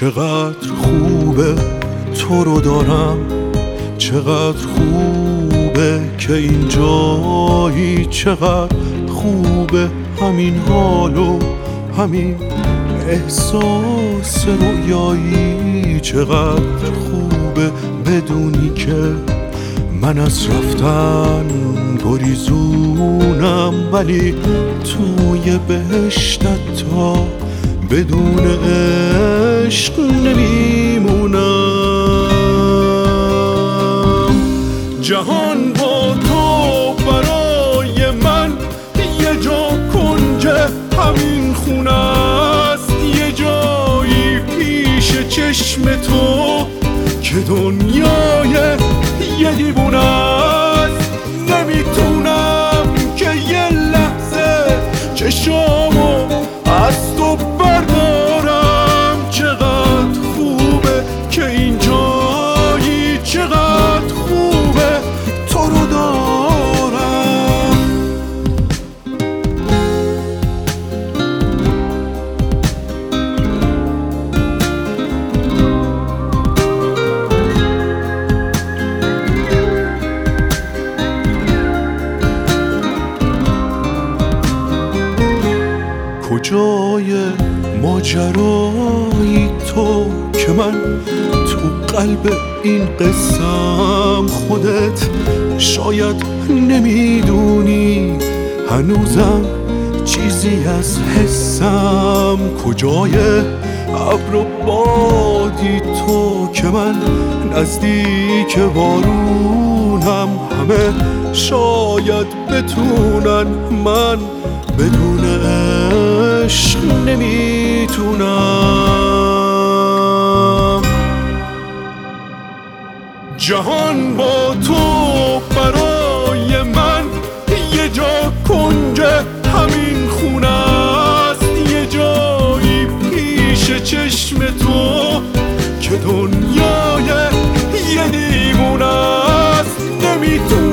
چقدر خوبه تو رو دارم، چقدر خوبه که اینجایی، چقدر خوبه همین حالو، همین احساس رویایی، چقدر خوبه بدونی که من از رفتن گریزونم، ولی توی بهشتت تا بدون عشق نمیمونم. جهان با تو برای من یه جا کنج همین خونه است، یه جایی پیش چشم تو که دنیای یه دیوونه است. نمیتونم که یه لحظه چشامو از تو بردارم. چقدر خوبه که اینجایی، چقدر خوبه تو رو دارم. کجای ماجرایی تو که من تو قلب این قصم خودت شاید نمیدونی هنوزم چیزی از حسم. کجای ابر و بادی تو که من نزدیک بارونم، همه شاید بتونن، من بدون عشق نمیتونم. جهان با تو برای من یه جا کنج همین خونه است، یه جایی پیش چشم تو که دنیای یه دیوونه است. نمیتونم